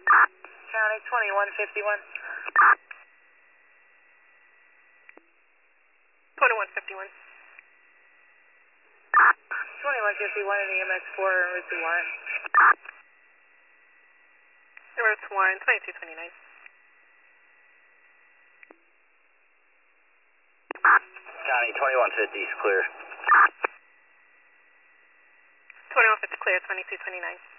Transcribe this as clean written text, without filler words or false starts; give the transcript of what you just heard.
County 2151. 2151. 2151 in EMS 4 en route to Warren. En route to Warren, 2229. County 2150 is clear. 2150 clear, 2229.